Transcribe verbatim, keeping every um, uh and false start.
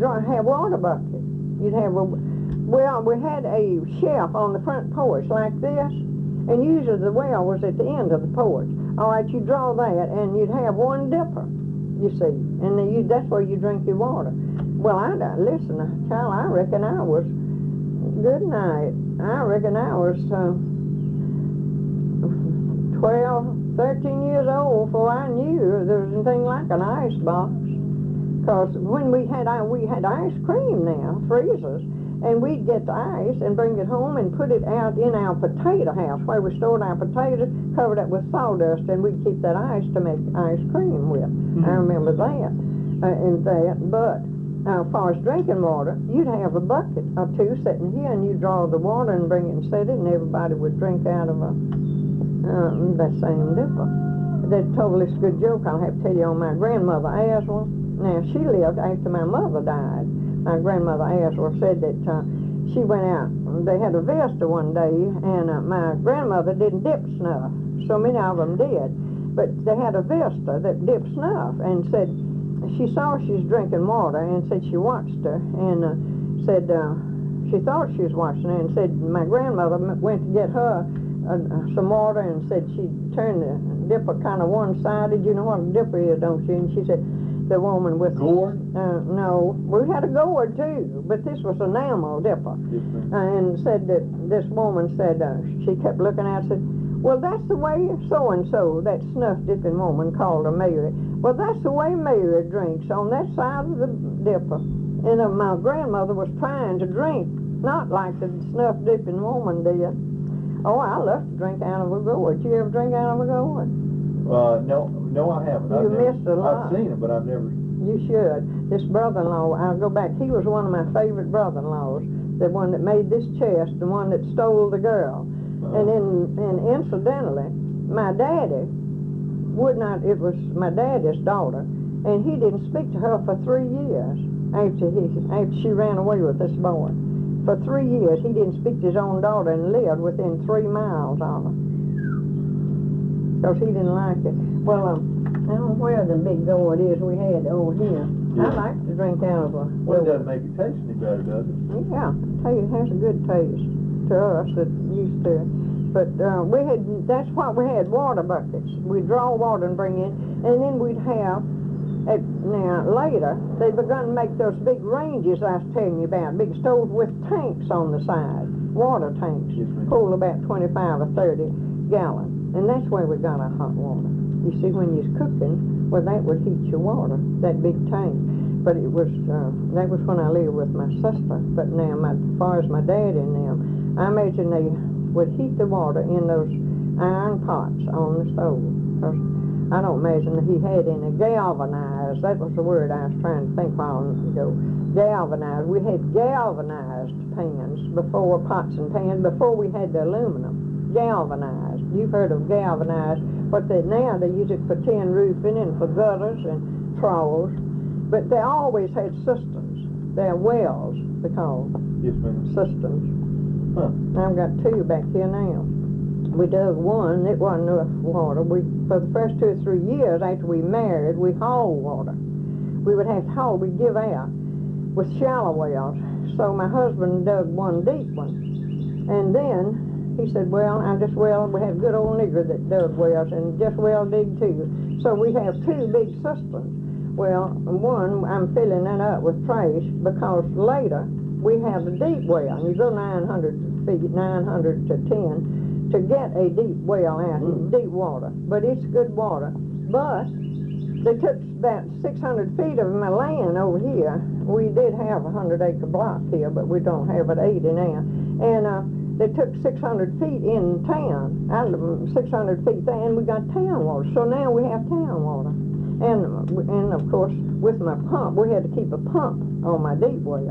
dry, have water buckets. You'd have a, well, we had a shelf on the front porch like this, and usually the well was at the end of the porch. All right, you draw that, and you'd have one dipper, you see, and then you, that's where you drink your water. Well, I, listen, child, I reckon I was, good night, I reckon I was uh, twelve, thirteen years old before I knew there was anything like an ice box. Because when we had, we had ice cream now, freezers, and we'd get the ice and bring it home and put it out in our potato house where we stored our potatoes, covered it with sawdust, and we'd keep that ice to make ice cream with. Mm-hmm. I remember that, uh, and that, but uh, as far as drinking water, you'd have a bucket or two sitting here, and you'd draw the water and bring it and set it, and everybody would drink out of a, um, that same dipper. They told this good joke I'll have to tell you on my grandmother, Aswell. Now, she lived after my mother died. My grandmother Aswell said that uh, she went out, they had a vista one day, and uh, my grandmother didn't dip snuff. So many of them did. But they had a vista that dipped snuff, and said, she saw she was drinking water, and said she watched her, and uh, said, uh, she thought she was watching her, and said my grandmother went to get her uh, some water, and said she turned the dipper kind of one-sided. You know what a dipper is, don't you? And she said, the woman with gourd? Uh, no, we had a gourd too, but this was an enamel dipper. Yes, uh, and said that this woman said, uh, she kept looking at it, said, well, that's the way so-and-so, that snuff-dipping woman called her Mary. Well, that's the way Mary drinks, on that side of the dipper. And uh, my grandmother was trying to drink, not like the snuff-dipping woman did. Oh, I love to drink out of a gourd. You ever drink out of a gourd? Uh, no, no, I haven't. You I've never, missed a lot. I've seen it, but I've never. You should. This brother-in-law, I'll go back, he was one of my favorite brother-in-laws, the one that made this chest, the one that stole the girl. Uh-huh. And in, and incidentally, my daddy would not, it was my daddy's daughter, and he didn't speak to her for three years after, he, after she ran away with this boy. For three years, he didn't speak to his own daughter and lived within three miles of her. Because he didn't like it. Well, um, I don't know where the big gourd is we had over here. Yeah. I like to drink out of a... Well, it doesn't make it taste any better, does it? Yeah, it has a good taste to us that used to. But uh, we had, that's what we had, water buckets. We'd draw water and bring in, and then we'd have, at, now later, they begun to make those big ranges I was telling you about, big stoves with tanks on the side, water tanks, yes, hold about twenty-five or thirty gallons. And that's where we got our hot water. You see, when you're cooking, well, that would heat your water, that big tank. But it was, uh, that was when I lived with my sister. But now, my, as far as my dad and them, I imagine they would heat the water in those iron pots on the stove. Because I don't imagine that he had any galvanized, that was the word I was trying to think a while ago, galvanized. We had galvanized pans before, pots and pans, before we had the aluminum. Galvanized. You've heard of galvanized, but they, now they use it for tin roofing and for gutters and trowels. But they always had systems. They're wells, they call them. Yes, ma'am. Systems. Huh. I've got two back here now. We dug one, it wasn't enough water. We, for the first two or three years after we married, we hauled water. We would have to haul, we'd give out with shallow wells. So my husband dug one deep one. And then he said, well, I just well, we had a good old nigger that dug wells and just well dig too. So we have two big systems. Well, one, I'm filling that up with trash because later we have a deep well. And you go nine hundred feet, nine hundred to ten, to get a deep well out, mm-hmm. deep water. But it's good water. But they took about six hundred feet of my land over here. We did have a hundred acre block here, but we don't have it eighty now. And uh, they took six hundred feet in town, out of six hundred feet there, and we got town water. So now we have town water. And, and of course, with my pump, we had to keep a pump on my deep well.